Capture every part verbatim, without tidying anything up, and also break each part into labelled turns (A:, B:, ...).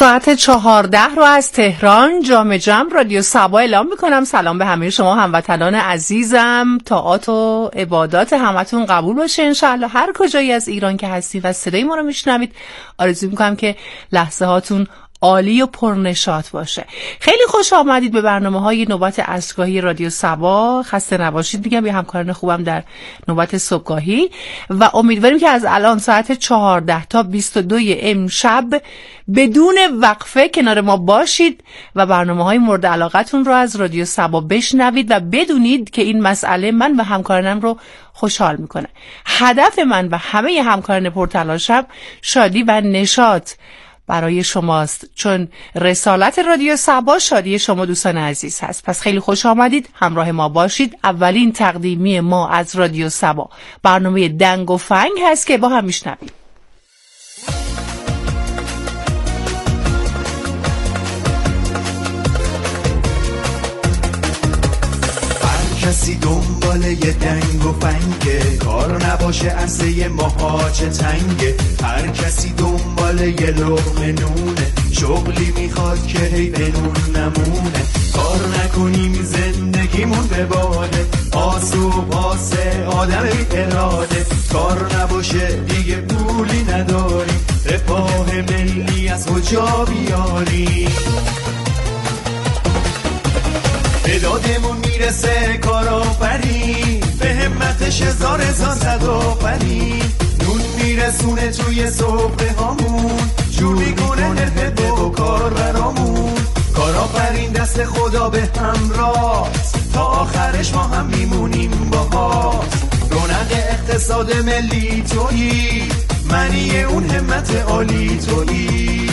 A: ساعت چهارده رو از تهران جام جم رادیو صبا اعلام میکنم. سلام به همه شما هموطنان عزیزم. طاعات و عبادات همتون قبول باشه انشالله. هر کجایی از ایران که هستید و صدای ما رو میشنوید آرزو میکنم که لحظه هاتون عالی و پرنشاط باشه. خیلی خوش آمدید به برنامه‌های نوبت عصرگاهی رادیو صبا. خسته نباشید میگم به همکاران خوبم در نوبت صبحگاهی و امیدواریم که از الان ساعت چهارده تا بیست و دو امشب بدون وقفه کنار ما باشید و برنامه‌های مورد علاقتون رو از رادیو صبا بشنوید و بدونید که این مسئله من و همکارانم رو خوشحال میکنه. هدف من و همه همکاران پرتلاشم شادی و نشاط برای شماست، چون رسالت رادیو صبا شادی شما دوستان عزیز هست. پس خیلی خوش آمدید، همراه ما باشید. اولین تقدیمی ما از رادیو صبا برنامه دنگ و فنگ هست که با هم میشنویم.
B: کسی دنبال یه دنگ و فنگه، کار نباشه عرصه ماهاچه تنگه. هر کسی دنبال یه لقمه نونه، شغلی میخواد که هی بنون نمونه. کار نکنیم زندگیمون به باده، آس و پاس آدم بی اراده. کار نباشه دیگه پولی نداریم، رفاه ملی از کجا بیاریم؟ به دادمون میرسه کارآفرین، به همتش هزار هزار صدآفرین. نون میرسونه توی سفره هامون، جور میکنه حرفه و کار برامون. کارآفرین دست خدا به همراست، تا آخرش ما هم میمونیم باهاست. رونق اقتصاد ملی تویی، معنی اون همت عالی تویی.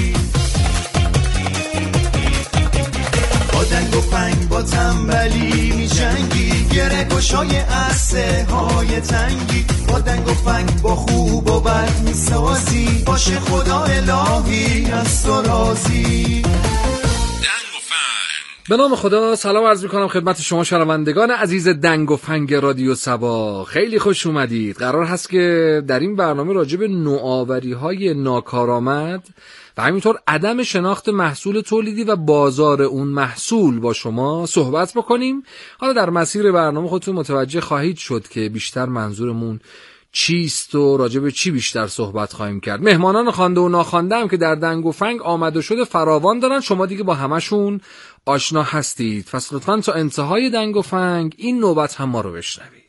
B: با دنگ و فنگ با تنبلی می جنگی، گره گشای عرصه های تنگی. با دنگ و فنگ با خوب و بد می سازی، باشه خدا الهی از تو راضی.
C: به نام خدا سلام عرض میکنم خدمت شما شنوندگان عزیز دنگ و فنگ رادیو صبا. خیلی خوش اومدید. قرار هست که در این برنامه راجع به نوآوری های ناکارآمد و همینطور عدم شناخت محصول تولیدی و بازار اون محصول با شما صحبت بکنیم. حالا در مسیر برنامه خودتون متوجه خواهید شد که بیشتر منظورمون چیست و راجع به چی بیشتر صحبت خواهیم کرد. مهمانان خوانده و ناخوانده هم که در دنگ و فنگ آمد و شده فراوان دارن، شما دیگه با همشون آشنا هستید. پس لطفاً تا انتهای دنگ و فنگ این نوبت هم ما رو بشنوید.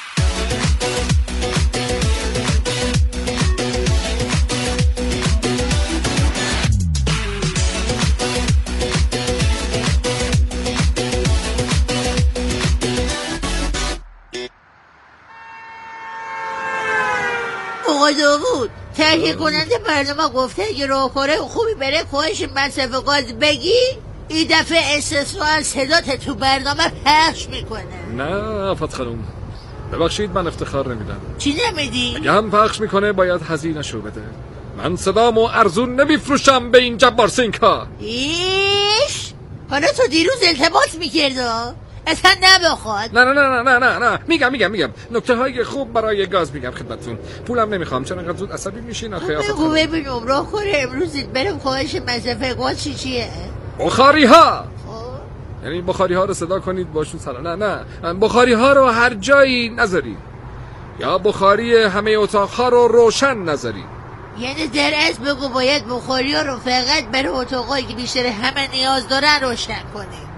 D: آقا داوود، تهیه کننده برنامه گفته اگه راهکاره خوبی بره کاهش مصرف گاز بگی، این دفعه استثناء صدات تو برنامه پخش میکنه.
C: نه آفت خانوم، ببخشید من افتخار نمیدم.
D: چی نمیدی؟
C: اگه هم پخش میکنه باید هزینه‌شو بده. من صدامو ارزون نمیفروشم به این جبار سینکا.
D: ایش حالا تو دیروز التماس میکردی اصلا نبخواد.
C: نه نه نه نه نه نه میگم میگم میگم نکته های خوب برای گاز میگم خدمتتون. پولم نمیخوام، چون انقدر زود عصبی میشین آخه.
D: بگو ببینم راهکار امروزت برم کاهش مصرف گاز چی چیه؟
C: بخاری ها. یعنی بخاری ها رو صدا کنید باشون سلام. نه نه بخاری ها رو هر جایی نذارید، یا بخاری همه اتاق ها رو روشن نذارید.
D: یعنی در اصل بگو باید بخاری ها رو فقط برای اتاقایی که بیشتر همه نیاز دارن روشن کنید.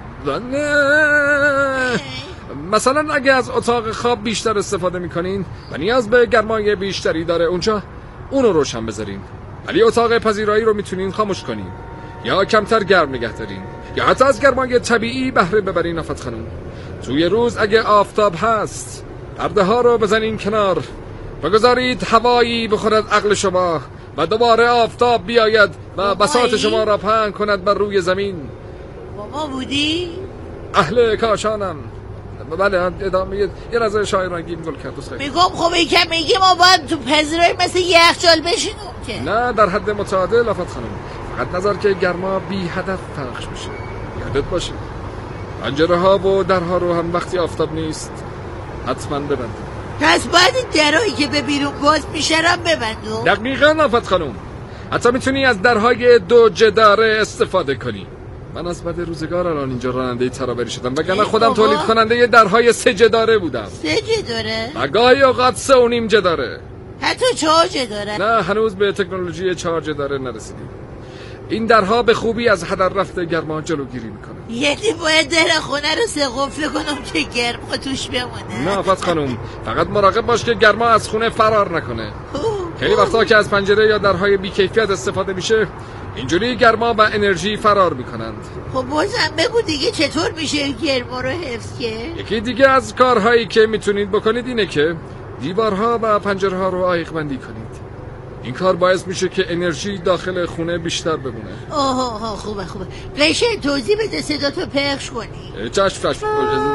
C: نه مثلا اگه از اتاق خواب بیشتر استفاده میکنین و نیاز به گرمای بیشتری داره اونجا، اونو روشن بذارین. ولی اتاق پذیرایی رو میتونین خاموش کنین یا کمتر گرم نگه دارین، یا حتی از گرمای طبیعی بهره ببرین. آفت خانم، توی روز اگه آفتاب هست پرده ها رو بزنین کنار و گذارید هوایی بخورد عقل شما و دوباره آفتاب بیاید و بساط شما را پهن کند بر روی زمین.
D: بابا بودی؟
C: اهل کاشانم. بله ادامه یه لحظه شاعرانگی میگل کرد.
D: میگم خب این که میگی ما باید تو پذیرایی مثل یخچال بشینیم که؟
C: نه در حد متعادل آفت خانم، فقط نظر که گرما بی هدف پخش بشه. یادت باشه پنجره ها و درها رو هم وقتی آفتاب نیست حتما ببندید.
D: پس باید درایی که به بیرون باز میشه را ببندم.
C: دقیقاً آفت خانم. حتی میتونی از درهای دو جداره استفاده کنی. من از بعد روزگار الان اینجا راننده ترابری شدم، وگرنه خودم تولید کننده یه درهای سه جداره بودم.
D: سه جداره؟
C: و گاهی اوقات سه و نیم جداره.
D: حتی چهار جداره؟
C: نه، هنوز به تکنولوژی چهار جداره نرسیدیم. این درها به خوبی از هدر رفت گرما جلوگیری میکنه.
D: یعنی باید در خونه رو سه قفل کنم که گرما توش بمونه؟
C: نه آفت خانم، فقط مراقب باش که گرما از خونه فرار نکنه. خیلی وقتا که از پنجره یا درهای بی‌کیفیت استفاده میشه، اینجوری گرما و انرژی فرار میکنند.
D: خب بازم بگو دیگه چطور میشه گرما رو حفظ کرد؟
C: یکی دیگه از کارهایی که میتونید بکنید اینه که دیوارها و پنجره ها رو عایق بندی کنید. این کار باعث میشه که انرژی داخل خونه بیشتر بمونه.
D: آها آها خوبه خوبه. قشن توضیح بده صداتو پخش کنی.
C: چشم چشم.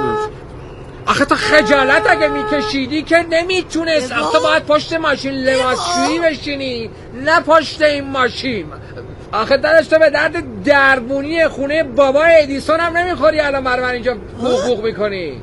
E: آخه تو خجالت اگه میکشیدی که نمیتونست. تو باید پشت ماشین لباسشویی بشینی، نه پشت این ماشین. آخه درش تو به درد دربونی خونه بابا ادیسون هم نمیخوری الان برای من اینجا بوق بوق میکنی.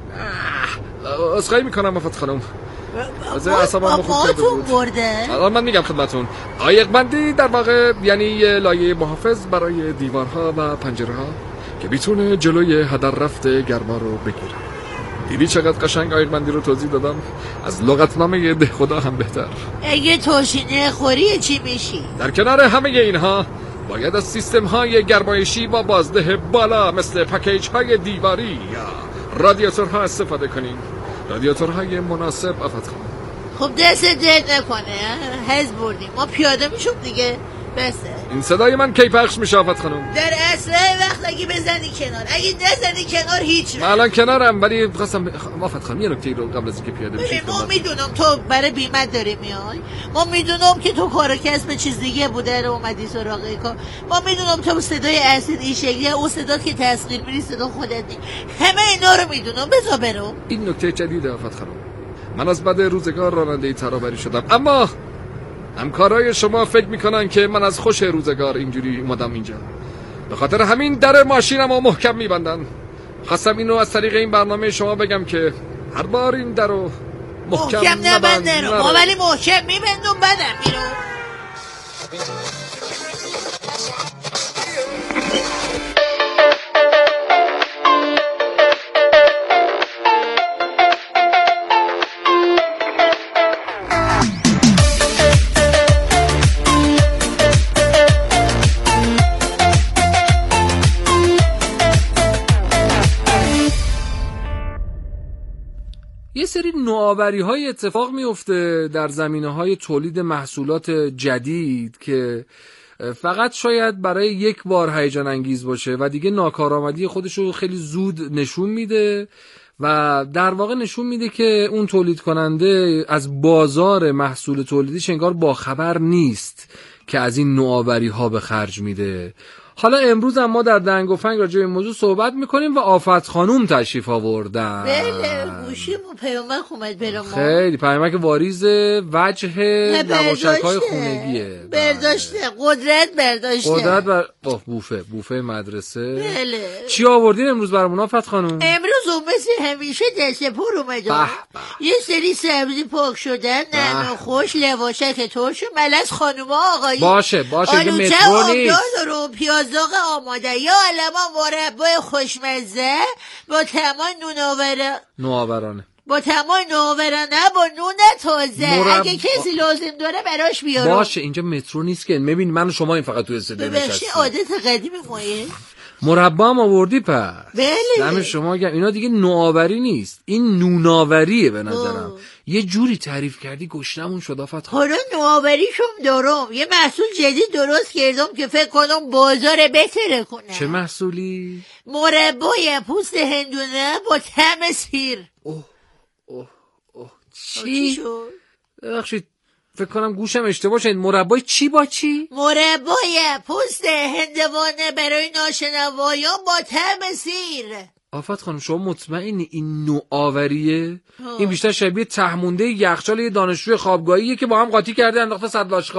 C: اسخای میکنم آفت خانم. از
D: اصابم خوب برده.
C: الان من میگم خدمتون، عایق بندی در واقع یعنی یه لایه محافظ برای دیوارها و پنجره ها که میتونه جلوی هدر رفت گرما رو بگیره. دیدی چقدر قشنگ عایق بندی رو توضیح دادم؟ از لغتنامه ده خدا هم بهتر.
D: اگه توشینه خوری چی میشی؟
C: در کنار همه اینها باید از سیستم های گرمایشی با بازده بالا مثل پکیج های دیواری یا رادیاتورها استفاده کنیم. رادیاتورهای مناسب آفت خانم.
D: خب دست درد نکنه، حز بردیم ما پیاده میشم دیگه. بسه
C: این صدای من کی پخش میشه آفت خانم؟
D: در اصله وقت اگه بزنی کنار، اگه نزنی کنار هیچ رو.
C: الان کنارم، ولی خواستم ب... آفت خانم یه نکته رو قبل از اینکه پیاده بشید.
D: ما میدونم تو برای بیمت داری میای، ما میدونم که تو کار کسب چیز دیگه بوده رو اومدی سراغ کار، ما میدونم تو صدای اصلی این شکلیه، اون صدا که تسخیر میری صدا خودت نی، همه اینا رو میدونم. بذار برو.
C: این نکته جدیده آفت خانم. من از بعد روزگار راننده ترابری شدم، اما همکارای شما فکر میکنن که من از خوش روزگار اینجوری اومدم اینجا. به خاطر همین در ماشینم رو محکم میبندن. خواستم اینو از طریق این برنامه شما بگم که هر بار این در رو محکم, محکم
D: نبنده رو ما ولی محکم میبندم بدم میرو.
C: یه سری نوآوری های اتفاق میفته در زمینه های تولید محصولات جدید که فقط شاید برای یک بار هیجان انگیز باشه و دیگه ناکارآمدی خودش رو خیلی زود نشون میده و در واقع نشون میده که اون تولید کننده از بازار محصول تولیدیش انگار باخبر نیست که از این نوآوری ها به خرج میده. حالا امروز هم ما در دنگ و فنگ راجع به این موضوع صحبت میکنیم و آفت خانوم تشریف آوردن.
D: بله گوشیم و پیامک اومد برام.
C: خیلی پیامک واریز وجه نواشک‌های خونگیه.
D: برداشته قدرت برداشته
C: قدرت بر اوه بوفه بوفه مدرسه.
D: بله.
C: چی آوردین امروز برامون آفت خانوم؟
D: امروز اون مثل همیشه دست پر اومد. یه سری سبزی پاک شدن، نرم و خوش، لواشک ترش و ملس خانوما آقایی.
C: باشه باشه که مترو نیست.
D: پیازداغ آماده یا علمان مربای خوشمزه با تمام نوناوران
C: نوآورانه
D: با تمام نوآورانه با نون تازه مرب... اگه کسی لازم داره براش بیارم.
C: باشه اینجا مترو نیست که میبینی من و شما این فقط توی استودیو نشستیم.
D: عادت قدیمی مایه.
C: مربا هم آوردی پس.
D: بله.
C: دم شما گم. اینا دیگه نوآوری نیست، این نوناوریه به نظرم. یه جوری تعریف کردی گشنمون شد آفت خانم.
D: حالا نوآوریشم دارم، یه محصول جدید درست کردم که فکر کنم بازار بهتره کنه.
C: چه محصولی؟
D: مربای پوست هندونه با طعم سیر.
C: اوه اوه اوه چی شد؟ ببخشید فکر کنم گوشم اشتباه شد. مربای چی با چی؟
D: مربای پوست هندوانه برای ناشنوایان با طعم سیر.
C: آفت خانم شما مطمئنی این نوآوریه؟ این بیشتر شبیه ته مونده یخچال یه دانشجوی خوابگاهیه که با هم قاطی کرده انداخته صد لاشخال.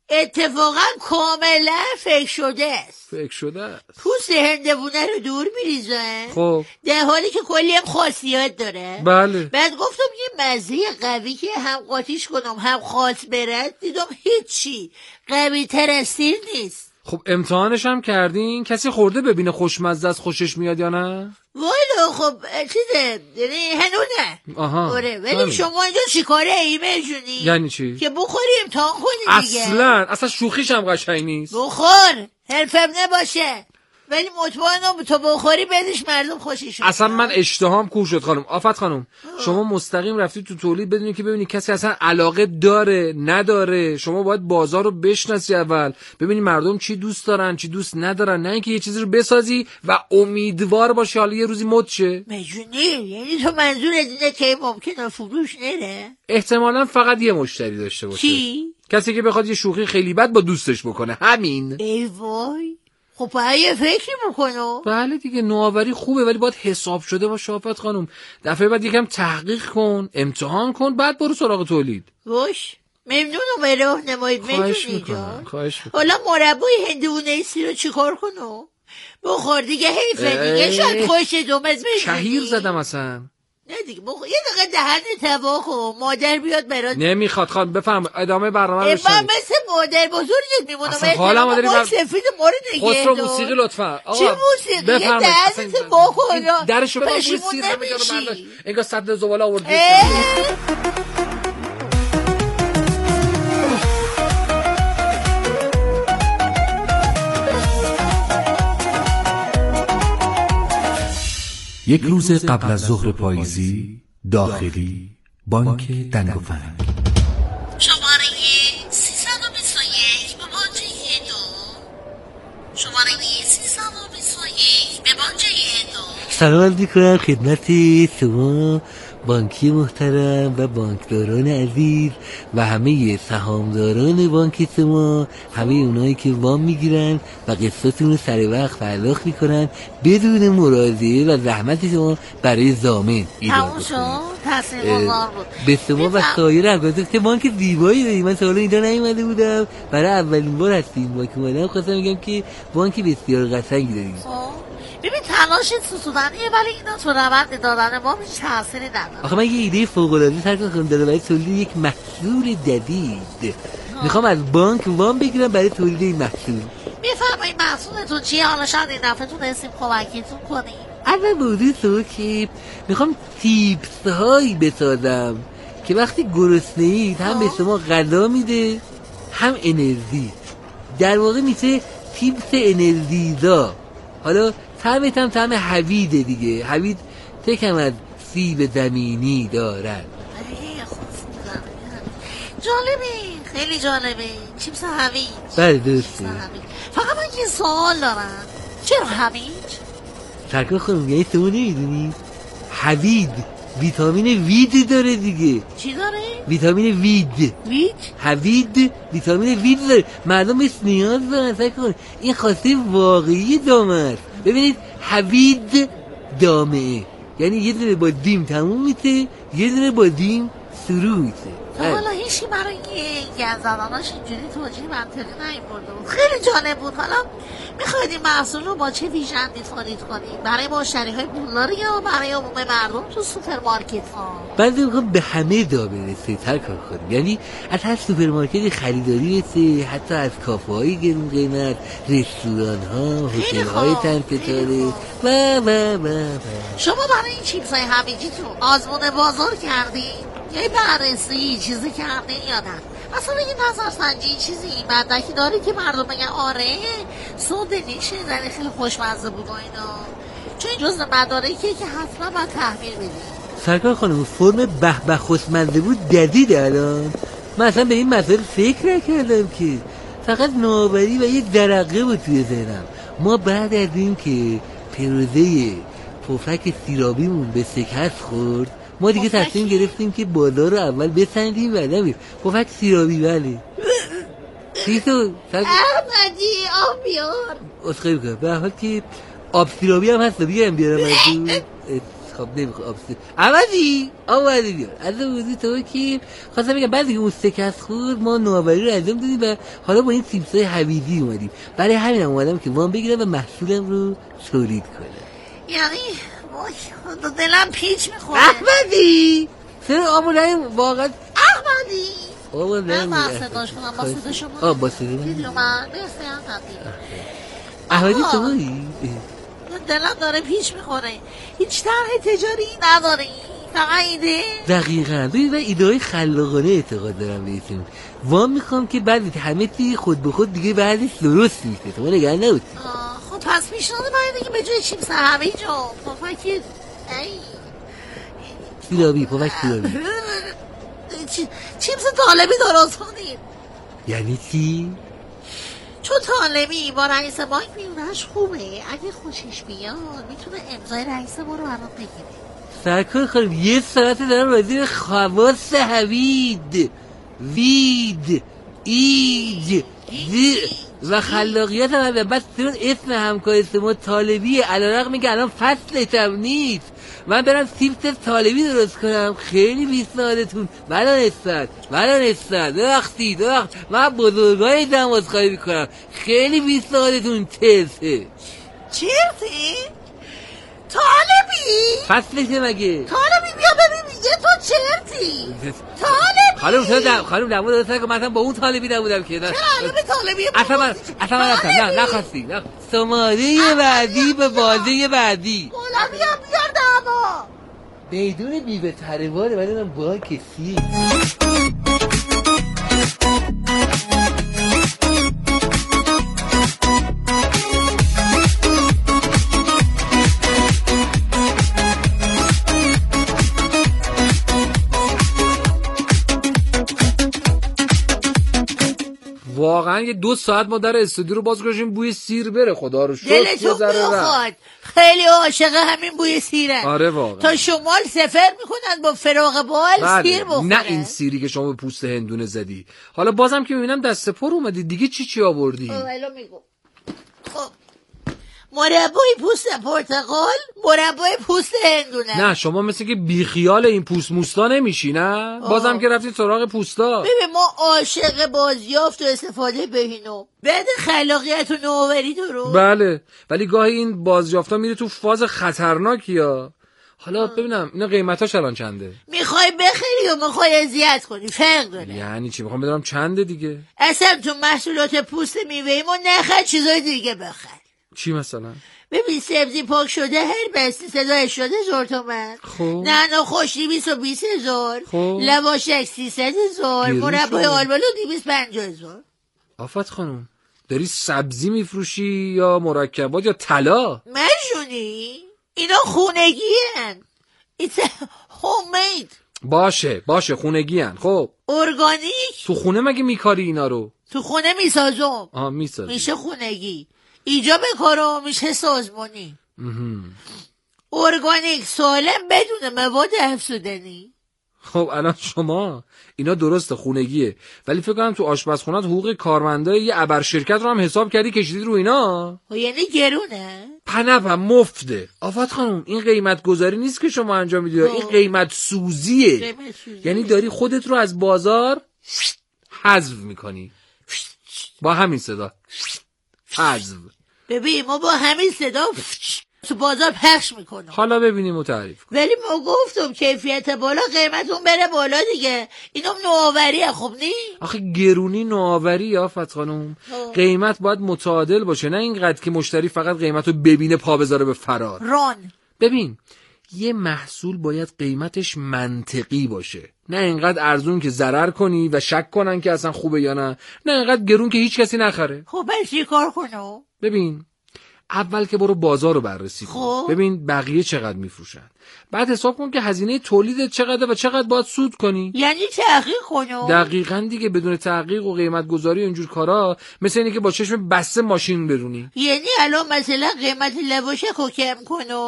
D: اتفاقا کاملا فکر شده است.
C: فکر شده است.
D: پوست هندوونه رو دور میریزن،
C: خب
D: در حالی که کلی هم خاصیت داره.
C: بله.
D: بعد گفتم یه مزه قوی که هم قاطیش کنم هم خاص برد، دیدم هیچی قوی تر از سیر نیست.
C: خب امتحانش هم کردین؟ کسی خورده ببینه خوشمزه است خوشش میاد یا نه؟
D: والا خب چیزه، یعنی هنو نه.
C: آها
D: آره ولی شما اینجا چیکاره ایمه جونی؟
C: یعنی چی؟
D: که بخوری امتحان کنی دیگه.
C: اصلا اصلا شوخیش هم قشنگ نیست.
D: بخور حرفم نباشه، ولی مطمئنم تو بخوری بدش مردم خوششون.
C: اصلا من اشتهام کور شد خانم. آفت خانم شما مستقیم رفتی تو تولید بدونی که ببینی کسی اصلا علاقه داره نداره. شما باید بازار رو بشناسی اول، ببینی مردم چی دوست دارن چی دوست ندارن، نه اینکه یه چیزی رو بسازی و امیدوار باشی حالا یه روزی مد شه.
D: مجونی یعنی تو منظور اینه که ممکنه فروش نره؟
C: احتمالاً فقط یه مشتری داشته باشه.
D: کی؟
C: کسی که بخواد یه شوخی خیلی بد با دوستش بکنه، همین.
D: ای وای خب باید یه فکری بکنو.
C: بله دیگه نوآوری خوبه ولی باید حساب شده باشه آفت خانم. دفعه بعد یکم تحقیق کن، امتحان کن، بعد برو سراغ تولید.
D: باش ممنونم به راهنمایی.
C: خواهش میکنم. خواهش میکنم.
D: حالا مربای هندونه سی رو چیکار کنو؟ بخور دیگه حیفه دیگه، شاید خوش دومز بشونی.
C: شهیر زدم اصلا.
D: نه دیگه بخور یه دقیقه دهن توا کن، مادر بیاد برات.
C: نمیخواد خانم بفرم ادامه برنامه رو
D: من مثل مادر بزرگت میمونم.
C: اصلا حالا مادری بر...
D: سفید مورد نگه
C: خسرو موسیقی لطفا.
D: چی موسیقی؟ یه دهن توا کن
C: درشو ببر
D: پشیمون نمیشی.
C: انگار صد زباله آوردی.
B: یک روز قبل از ظهر پاییزی، داخلی، بانک دنگ و فنگ.
D: شماره سیصد و بیست و یک به بانجه دو. شماره سیصد و بیست و یک به بانجه دو.
F: سلام میکنم خدمت شما بانکی محترم و بانکداران عزیز و همه سهامداران بانک شما، همه اونایی که وام میگیرن و قسطتون رو سر وقت پرداخت میکنن بدون مراجعه و زحمت شما برای ضامن ایجاد بکنید.
D: تاثیرگذار بود.
F: به شما و سایر افراد که بانک زیبایی داریم. من سوالا اینجا نیومده بودم، برای اولین بار هستیم بانک اومدم، خواستم میگم که بانک بسیار قشنگی داریم.
D: ببین تلاشت سوسودنیه ولی اینا تو روند دادن ما هیچ تأثیری نداره.
F: آخه من یه ایده فوق‌العاده سر کنم دارم برای تولید یک محصول جدید. میخوام از بانک وام بگیرم برای تولید این محصول.
D: میفهمی محصولتون چیه؟ حالا شاید این دفعه تونستیم کمکتون کنیم.
F: اول موضوع تو که میخوام تیپس هایی بسازم که وقتی گرسنه‌اید هم به شما غذا میده هم انرژی. در واقع میشه تیپس انرژیزا. حالا طعمت هم طعم حویده دیگه. حوید تکم از سیب زمینی دارد.
D: جالبه، خیلی جالبه. چیپس حوید.
F: بله درسته.
D: فقط من یه سوال دارم، چرا حوید؟
F: سرکار خانم یعنی شما نمیدونی حوید ویتامین وید داره دیگه.
D: چی داره؟
F: ویتامین وید.
D: وید؟
F: حوید ویتامین وید داره. مردم بهش نیاز دارن. سرکار این خواسته واقعی دامه است. ببینید حوید دامه یعنی یه دونه با دیم تموم میشه، یه دونه با دیم شروع میشه.
D: حالا هیچی برای این گن زدناش اینجوری توجیه منطقی نیورده بود. خیلی جالب بود. حالا میخواید این محصول رو با چه ویژندی تولید کنیم؟ برای مشتری های پولدار یا برای عموم مردم تو سوپرمارکت ها؟
F: بعضی میخوام به همه دا برسه هر کار کنیم. یعنی از هر سوپرمارکت خریداری رسه، حتی از کافه های گرون قیمت، رستوران ها، هتل های چند ستاره و و و و
D: شما برای این چیپس های همیجیتون آزمون بازار کردین؟ یه بررسی چیزی کردین یا نه؟ اصلا یه نظرسنجی چیزی مدرکی داره که مردم بگن آره سودنیشه زنی خیلی خوشمزه بود و اینا؟ چون این جزء مدارکیه که حتما باید تحویل بدیم.
F: سرکار خانم فرم به به خوشمزه بود جدید الان. من اصلا به این مسئله فکر نکردم که فقط نوآوری و یک درقه بود توی ذهنم. ما بعد از این که پروژه پفک سیرابیمون به شکست خورد، ما دیگه تصمیم گرفتیم که بازار رو اول بسنجیم و نمیم. پفک سیرابی بله. چیزو
D: احمدی آب بیار.
F: اسخای بکنم به حال که آب سیرابی هم هست بگیرم بیارم از دو. نمیخوام نمیخوام عوضی آوردی بیار از اون بودی تو که خواستم بگم بعد که اون سکست خورد ما نوآوری رو انجام دادیم و حالا با این سیپسای هویزی اومدیم. برای همین هم اومدم که وام بگیرم و محصولم رو تولید کنم.
D: یعنی وای دلم پیچ میخوره.
F: احمدی چرا آمونایی واقعا
D: احمدی
F: آبا
D: من با صداش کنم با صدا شما
F: آه با صدا من
D: دیدلو من برسی احمدی
F: احمدی توی
D: دلم داره پیچ میخوره. هیچ طرح تجاری نداری فقط ایده
F: دقیقا ببین من ایده های خلاقانه اعتقاد دارم بهتون. وام میخوام که بعد همه چی خود به خود دیگه بعدش درست میشه. تو نگران نباشی.
D: خب پس پیشنهاد من اینه که به جای چیپس همه جا پفک ای
F: پیلابی پفک پیلابی
D: چیپس طالبی درست کنیم.
F: یعنی چی؟
D: چون طالبی با رئیس بانک میونهش خوبه. اگه خوشش بیاد میتونه امضای رئیس ما رو برات بگیره.
F: سرکار خانم یه ساعت دارم راجع به خواص هوید وید ایج دی و خلاقیت هم هم بس چون اسم همکار ما طالبیه علیرغم اینکه الان فصلش هم نیست من برم سیپس طالبی درست کنم. خیلی بی‌سعادتون ملان استاد ملان استاد درختی درخت من بزرگای دماز خواهی میکنم. خیلی بی‌سعادتون ترسه
D: چرتی؟ طالبی؟
F: فصلشه مگه؟
D: طالبی بیا ببین میگه تو چرتی؟ طالبی؟
F: خانم تو دم خانم دمو درست نکن. من با اون طالبی نبودم که
D: چرا علم طالبی؟
F: اصلا من اصلا من رفتم نه نخواستی سماره بعدی به بازه بعدی
D: طالبی هم بیار دعوا
F: میدون بیوه ترواره ولی من با کسی
C: واقعا یه دو ساعت ما در استودیو رو باز گذاشتیم بوی سیر بره. خدا رو شکر
D: دلتون بخواد خیلی عاشق همین بوی سیره.
C: آره واقعا
D: تا شمال سفر میکنن با فراغ بال
C: بله.
D: سیر بخوره.
C: نه این سیری که شما به پوست هندونه زدی. حالا بازم که میبینم دست پر اومدی دیگه چی چی آوردی؟
D: الان میگم. خب مربای پوست پرتقال مربای پوست هندونه.
C: نه شما مثل که بیخیال این پوست موستا نمیشی نه؟ آه. بازم که رفتی سراغ پوستا.
D: ببین ما عاشق بازیافت و استفاده بهینو بعد خلاقیت و نوآوری درو.
C: بله ولی گاهی این بازیافتا میره تو فاز خطرناکی ها. حالا ببینم اینا قیمتاش الان چنده؟
D: میخوای بخری و میخوای اذیت کنی فرق داره.
C: یعنی چی؟ میخوام بدونم چنده دیگه.
D: اصلا تو محصولات پوست میوه ما نخر چیزای دیگه بخر.
C: چی مثلا؟
D: ببین سبزی پاک شده هر بستی صدا هشتاد هزار تومن.
C: خب
D: نعنا خوشی بیست و بیست هزار.
C: خب
D: لواشک سیصد هزار. مربای آلبالو دویست پنجاه هزار.
C: آفت خانم داری سبزی میفروشی یا مرکبات یا طلا؟
D: مجونی؟ اینا خونگی هن. It's a homemade.
C: باشه باشه خونگی هن. خب
D: ارگانیک.
C: تو خونه مگه میکاری اینا رو؟
D: تو خونه میسازم.
C: آه میسازی.
D: میشه خونگی. ایجا بکارم میشه سازمانی. ارگانیک سالم بدون مواد افزودنی.
C: خب الان شما اینا درسته خونگیه ولی فکر کنم تو آشپزخونه‌ات حقوق کارمندای یه ابر شرکت رو هم حساب کردی کشیدی رو اینا.
D: یعنی گرونه؟
C: پنپم مفته. آفت خانم این قیمت گذاری نیست که شما انجام میدی این قیمت سوزیه.
D: قیمت سوزی.
C: یعنی داری خودت رو از بازار حذف میکنی با همین صدا حذف.
D: ببین ما با همین صدا تو بازار پخش میکنم.
C: حالا ببینیم و تعریف کن.
D: ولی ما گفتم کیفیت بالا قیمتون بره بالا دیگه. اینم نوآوریه. خب نی؟
C: آخه گرونی نوآوری آفت خانم. قیمت باید متعادل باشه نه اینقدر که مشتری فقط قیمتو ببینه پا بذاره به فرار.
D: ران
C: ببین یه محصول باید قیمتش منطقی باشه نه اینقدر ارزون که ضرر کنی و شک کنن که اصلا خوبه یا نه نه اینقدر گرون که هیچ کسی نخره.
D: خب بس چی کار کنم؟
C: ببین اول که برو بازار رو بررسی کن.
D: خب
C: ببین بقیه چقدر میفروشن بعد حساب کن که هزینه تولیدت چقدره و چقدر باید سود کنی.
D: یعنی تحقیق کنم.
C: دقیقاً دیگه بدون تحقیق و قیمت گذاری و اینجور کارا مثل اینه که با چشم بسته ماشین برونی.
D: یعنی الان مثلا قیمت لواشک رو کم کنم.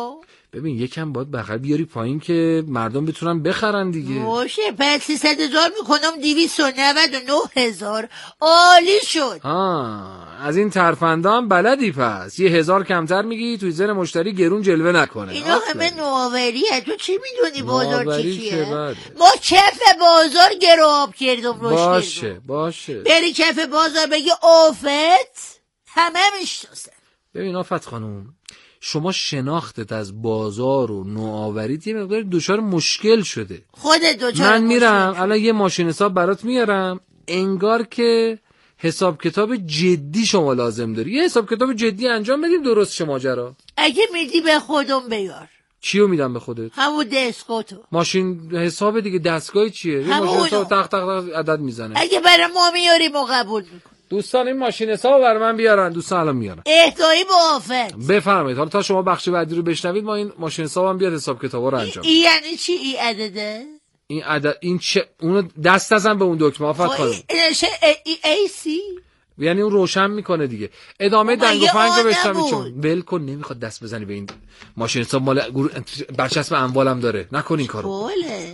C: ببین یکم باید بغل بیاری پایین که مردم بتونن بخرن دیگه.
D: باشه پس سیصد هزار میکنم دویست و نود و نه هزار. عالی شد.
C: آه از این ترفنده هم بلدی پس. یه هزار کمتر میگی توی ذهن مشتری گرون جلوه نکنه.
D: اینا همه نوآوریه. تو چی میدونی بازار چی چیه؟
C: بله.
D: ما کف بازار گراب کردم روش.
C: باشه باشه
D: بری کف بازار بگی آفت همه میشناسن.
C: ببین آفت خانم، شما شناختت از بازار و نوآوریت یه مقدار دچار مشکل شده.
D: خودت دچار
C: من میرم الان یه ماشین حساب برات میارم، انگار که حساب کتاب جدی شما لازم داری. یه حساب کتاب جدی انجام بدیم درست شه ماجرا.
D: اگه میدی به خودم بیار.
C: چیو میدم به خودت؟
D: همون دستگاهتو.
C: ماشین حساب دیگه. دستگاهی چیه؟ یه ماشین حساب تق تق تق عدد میزنه.
D: اگه برای ما میاری ما قبول میکنم.
C: دوستان این ماشین حساب برای من بیارن. دوستان الان میارن.
D: اهدایی موافق.
C: بفرمایید. حالا تا شما بخش بعدی رو بشنوید ما این ماشین حسابم بیاد حساب کتابا رو انجام.
D: این یعنی چی این عدده؟
C: این عدد این چه اونو دست نزن به اون دکمه آفت خانم.
D: این چه ای ای سی؟
C: یعنی اون روشن میکنه دیگه. ادامه دنگ و فنگ رو بشنوید. ول کن نمیخواد دست بزنی به این ماشین حساب. مال برچسب اموالم داره. نکن این کارو.
D: بله.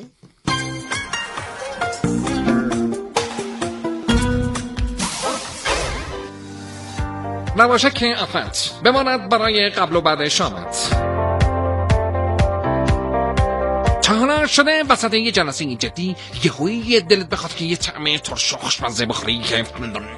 E: نباشه که آفت بماند برای قبل و بعد شامت. تا حالا شده وسط یه جلسه جدی یهویی دلت بخواد که یه طعم ترش و خوشمزه بخوری که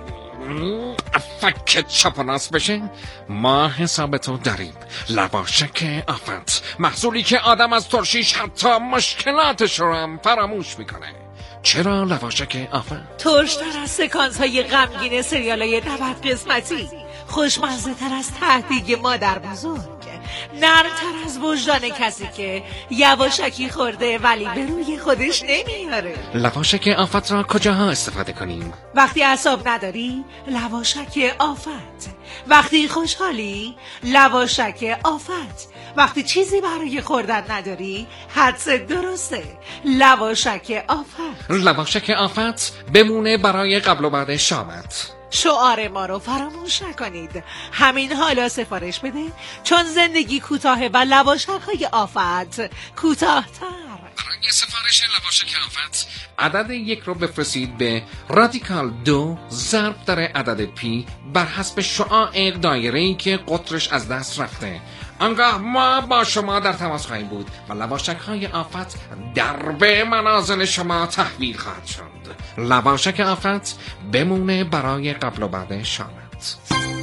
E: فکت چپاناس بشه؟ ما حسابتو داریم. لواشک آفت، محصولی که آدم از ترشیش حتی مشکلاتش رو هم فراموش میکنه. چرا لواشک آفت؟
G: ترشتر از سکانس های غمگین سریال های نود قسمتی، خوشمزه تر از تهدیگ مادر بزرگ، نرمتر از وجدان کسی که یواشکی خورده ولی به روی خودش نمیاره.
E: لواشک آفت را کجاها استفاده کنیم؟
G: وقتی اعصاب نداری لواشک آفت، وقتی خوشحالی لواشک آفت، وقتی چیزی برای خوردن نداری حدس درسته لواشک آفت.
E: لواشک آفت بمونه برای قبل و بعد شامت.
G: شعار ما رو فراموش نکنید. همین حالا سفارش بده چون زندگی کوتاهه و لواشک های آفت کوتاه‌تر.
E: برای سفارش لواشک آفت عدد یک رو بفرستید به رادیکال دو ضرب در عدد پی بر حسب شعاع دایره‌ای که قطرش از دست رفته. آنگاه ما با شما در تماس خواهیم بود و لواشک های آفت در به منازل شما تحویل خواهد شد. لواشک آفت بمونه برای قبل و بعد شامت.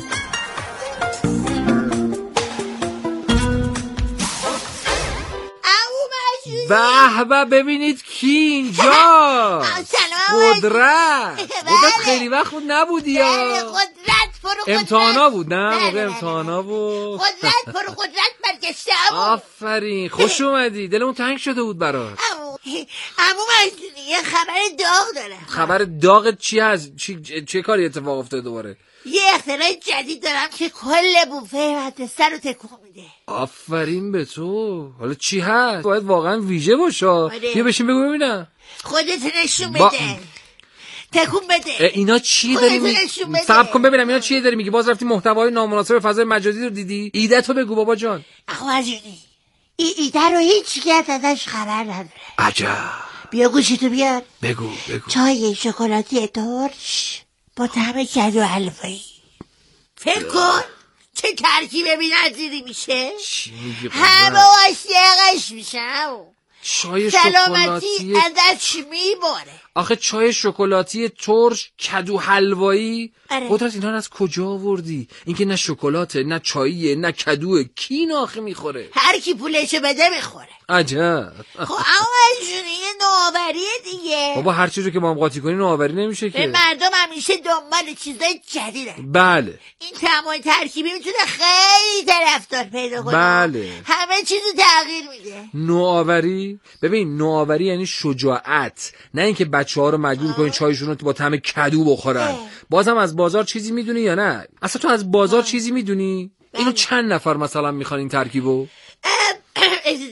C: به به ببینید کی اینجا. قدرت. قدرت خیلی وقت بود نبودی یا
D: قدرت پرو قدرت
C: امتحانا بود. نه موقع امتحانا بود.
D: قدرت پرو قدرت برگشته.
C: آفرین خوش اومدی. دلمون تنگ شده بود برات.
D: عمو مجنونی یه خبر داغ داره.
C: خبر داغت چی هست؟ چی چه کاری اتفاق افتاده دوباره؟
D: یه اختراع جدید دارم که کل بوفه مدرسه رو تکون میده.
C: آفرین به تو. حالا چی هست؟ باید واقعا ویژه باشه. بیا بشین بگو ببینم.
D: خودت نشون بده.
C: با...
D: تکون بده.
C: اینا چی داری میگی؟ صبر کن ببینم اینا چی داری میگی؟ باز رفتی محتوای نامناسب فضای مجازی رو دیدی؟ ایده تو بگو بابا جان.
D: آقا مجنونی این ایده رو هیچ کس ازش خبر نداره.
C: عجب.
D: بیا گوشیتو بیار.
C: بگو بگو.
D: چای شکلاتی ترش با طعم کدو حلوایی. فکر کن چه ترکیب بی‌نظیری میشه.
C: چی میگی؟
D: همه عاشقش میشن.
C: چای
D: سلامتی
C: شکلاتی
D: ازش میباره.
C: آخه چای شکلاتی ترش کدو حلوایی.
D: آره.
C: قدرت اینا رو از کجا آوردی؟ اینکه نه شکلاته نه چاییه نه کدوه. کی اینا آخه میخوره؟
D: هر کی پولشو بده میخوره.
C: عجب.
D: خب اما جون این نوآوریه دیگه.
C: بابا هر چیزی که با هم قاطی کنی نوآوری نمیشه که.
D: مردم همیشه دنبال چیزای جدیده.
C: بله.
D: این تمام ترکیبی میتونه خیلی طرفدار پیدا کنه.
C: بله.
D: همه چیزو تغییر میده.
C: نوآوری؟ ببین نوآوری یعنی شجاعت، نه اینکه بچه‌ها رو مجبور کنی چایشون رو با طعم کدو بخورن. اه. بازم از بازار چیزی میدونی یا نه؟ اصلا تو از بازار اه. چیزی میدونی؟ اینو چند نفر مثلا میخوان این ترکیبو؟
D: اجازه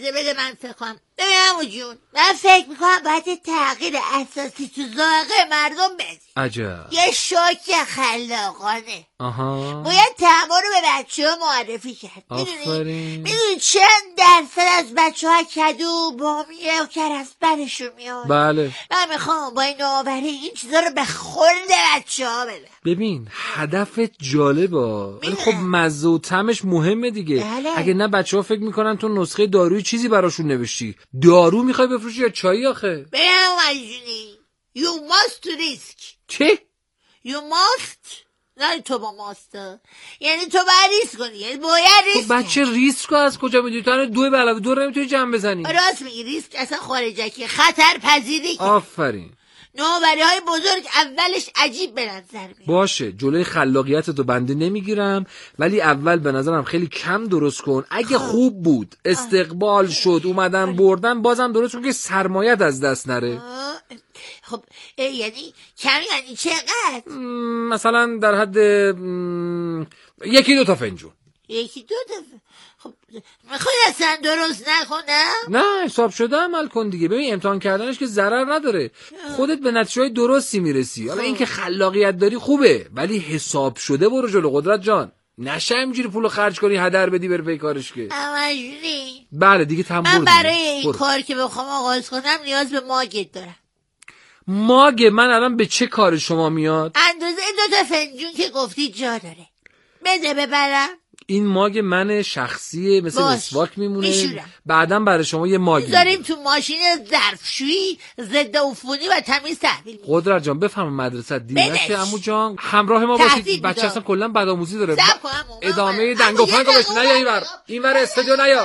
D: بده بده من فکر کنم. ببین عمو جون، من فکر میکنم باید تغییر اساسی تو ذائقه مردم بدی.
C: عجب.
D: یه شوک خلاقانه.
C: آها.
D: باید طعما رو به بچه ها معرفی کرد.
C: آفرین.
D: میدونی چند درصد از بچه ها کدو بامیه و کرسبرشون میاد؟
C: بله.
D: من میخوام با این نوآوری این چیزا رو به خورد بچه ها بدم.
C: ببین هدفت جالبه ولی خب مزه و طعمش مهمه دیگه.
D: بله.
C: اگه نه بچه ها فکر میکنن تو نسخه داروی چیزی براشون نوشتی. دارو میخوای بفروشی یا چایی آخه؟
D: ببین مجنونی You must risk.
C: چی؟
D: You must نه تو با ماستا، یعنی تو باید ریسک کنی، یعنی باید ریسک.
C: خب بچه ریسک رو از کجا میدونی؟ تو الان دو به علاوه دو رو نمیتونی جمع بزنی.
D: راست میگی، ریسک اصلا خارجکی، خطر پذیری.
C: آفرین.
D: نوآوری های بزرگ اولش عجیب به نظر میاد.
C: باشه جلوی خلاقیت تو بنده نمیگیرم، ولی اول به نظرم خیلی کم درست کن. اگه
D: خوب.
C: خوب بود استقبال شد اومدن بردن بازم درست کن که سرمایت از دست نره.
D: خب یعنی کمی یعنی چقدر؟
C: مثلا در حد م... یکی دو تا فنجون.
D: یکی دو تا خب میخوای اصلا درست نکنم؟
C: نه حساب شده عمل کن دیگه. ببین امتحان کردنش که ضرر نداره، خودت به نتیجه درستی میرسی. حالا اینکه خلاقیت داری خوبه ولی حساب شده برو جلو قدرت جان. نشه اینجوری پولو خرج کنی هدر بدی بره پی کارش که.
D: امجونی
C: بله دیگه تمام.
D: من برای این برو. کار که بخوام آغاز کنم نیاز به ماگت دارم.
C: ماگ من الان به چه کار شما میاد؟
D: اندازه دو تا فنجون که گفتی جا داره، بده ببرم.
C: این ماگ من شخصیه مثل مسواک میمونه. بعداً برای شما یه ماگ
D: میذاریم تو ماشین ظرفشویی ضد عفونی و تمیز تحویل میدیم.
C: قدرت جان بفهم مدرسه دیر نشه عمو جان، همراه ما باشید. بچه اصلا کلا بدآموزی داره. ادامه دنگ و فنگ باشه. نیا اینور اینور استودیو نیا.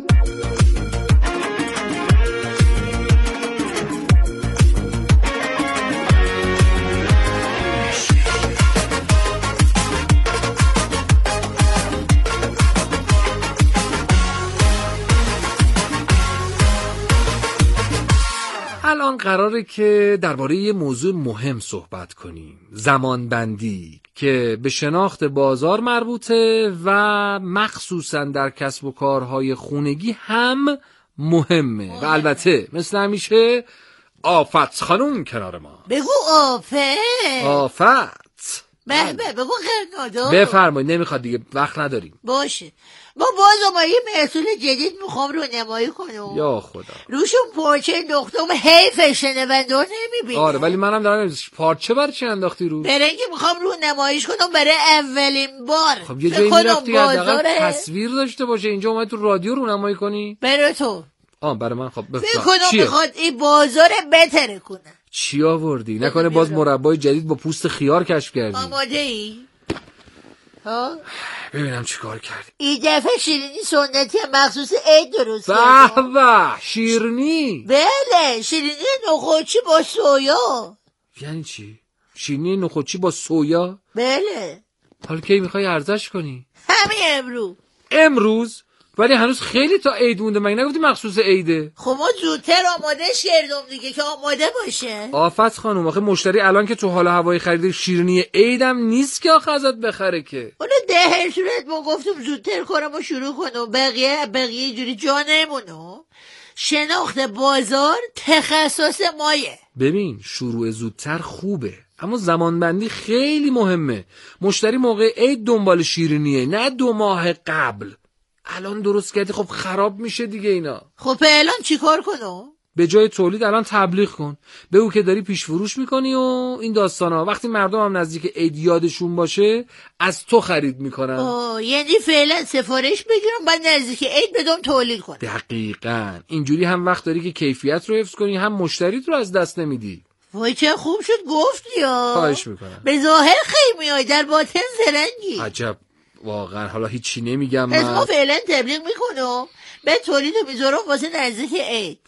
C: الان قراره که درباره یه موضوع مهم صحبت کنیم، زمان بندی، که به شناخت بازار مربوطه و مخصوصا در کسب و کارهای خونگی هم مهمه. و البته مثل همیشه آفت خانوم کنار ما.
D: بگو آفت.
C: آفت
D: به به بگو خیرنادا.
C: بفرمایید نمیخواد دیگه وقت نداریم.
D: باشه ما باز ما یه محصول جدید میخوام رو نمایی کنم.
C: یا خدا
D: روشون پارچه انداختم، حیف شنونده نمیبینه.
C: آره ولی منم دارم پارچه برای چی انداختی رو؟
D: برای اینکه میخوام رو نمایش کنم برای اولین بار.
C: خب یه جایی میرفتی حداقل تصویر داشته باشه. اینجا اومد تو رادیو رو نمایی کنی؟
D: برای تو.
C: آه برای من. خب
D: فکر کنم میخواد این بازار بهتره کنه.
C: چی آوردی؟ نکنه باز مربای جدید با پوست خیار کشف کردی؟
D: آماده ای؟ ها؟
C: ببینم چی کار کردی.
D: این دفعه شیرینی سنتی مخصوص عید درست
C: کردم. به به شیرینی.
D: بله شیرینی نخودچی با سویا.
C: یعنی چی؟ شیرینی نخودچی با سویا؟
D: بله.
C: حالا کی میخوای عرضش کنی؟
D: همین امروز.
C: امروز؟ ولی هنوز خیلی تا عید مونده. مگه نگفتی مخصوص عیده؟
D: خب ما زودتر آمادهش کردم دیگه که آماده باشه.
C: آفت خانم آخه مشتری الان که تو حال هوای خرید شیرینی عیدم نیست که آخه ازت بخره که.
D: اون ده صورت ما گفتم زودتر کارم رو شروع کنم، بقیه بقیه اینجوری جا نمونم. شناخت بازار تخصص مایه.
C: ببین شروع زودتر خوبه اما زمانبندی خیلی مهمه. مشتری موقع عید دنبال شیرینیه نه دو ماه قبل. الان درست کردی خب خراب میشه دیگه اینا.
D: خب الان چی کار کنم؟
C: به جای تولید الان تبلیغ کن، بگو که داری پیش فروش میکنی و این داستانا. وقتی مردم هم نزدیک عید یادشون باشه از تو خرید میکنن.
D: آه یعنی فعلا سفارش بگیرم بعد نزدیک عید بدم تولید کنم.
C: دقیقاً. اینجوری هم وقت داری که کیفیت رو حفظ کنی هم مشتریت رو از دست نمیدی.
D: وای چه خوب شد گفتی ها.
C: خواهش میکنم.
D: به ظاهر خیلی میای در باطن زرنگی.
C: عجب واقعا. حالا هیچی نمیگم من.
D: پس ما فعلا تبلیغ میکنم به تولید رو میذارم واسه نزدیک عید.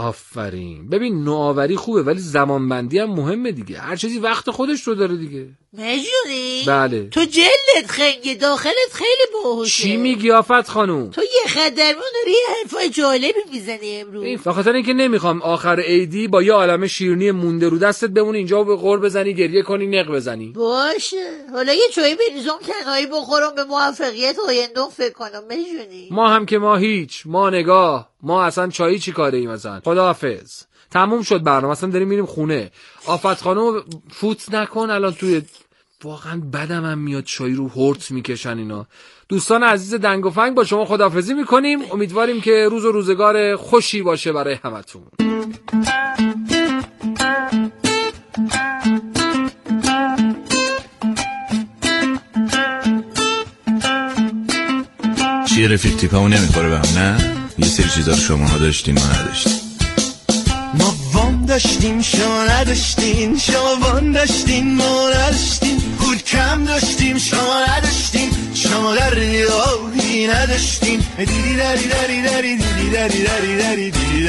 C: آفرین. ببین نوآوری خوبه ولی زمانبندی هم مهمه دیگه. هر چیزی وقت خودش رو داره دیگه.
D: مجونی؟
C: بله.
D: تو جلدت خنگه، داخلت خیلی باهوشه.
C: چی میگی آفت خانوم؟
D: تو یه خدرمون داری یه حرفای جالبی میزنی امروز.
C: این بخاطر اینکه نمیخوام آخر عیدی با یه عالمه شیرینی مونده رو دستت بمونی اینجا به غر بزنی، گریه کنی، نق بزنی.
D: باشه، حالا یه چایی بریزم تنهایی بخورم، به موفقیت آیندم فکر کنم. مجونی؟
C: ما هم که ما هیچ، ما نگاه، ما اصلا چایی چی کاره ایم اصلا. خداحافظ. تموم شد برنامه، اصلا داریم میریم خونه. آفت خانم فوت نکن الان توی، واقعا بدم هم میاد چای رو هورت میکشن اینا. دوستان عزیز دنگ و فنگ با شما خداحافظی میکنیم، امیدواریم که روز و روزگار خوشی باشه برای همتون.
B: چیه رفیق تیپمون نمیخوره به هم نه؟ یه سری چیزا رو شما ها داشتین ما نداشتیم. ما وام داشتیم شما نداشتین، شما وام داشتین ما نداشتین، پول کم داشتیم شما نداشتین، شما در ریاهی نداشتین. دیدی داری داری داری دیدی داری داری داری دیدی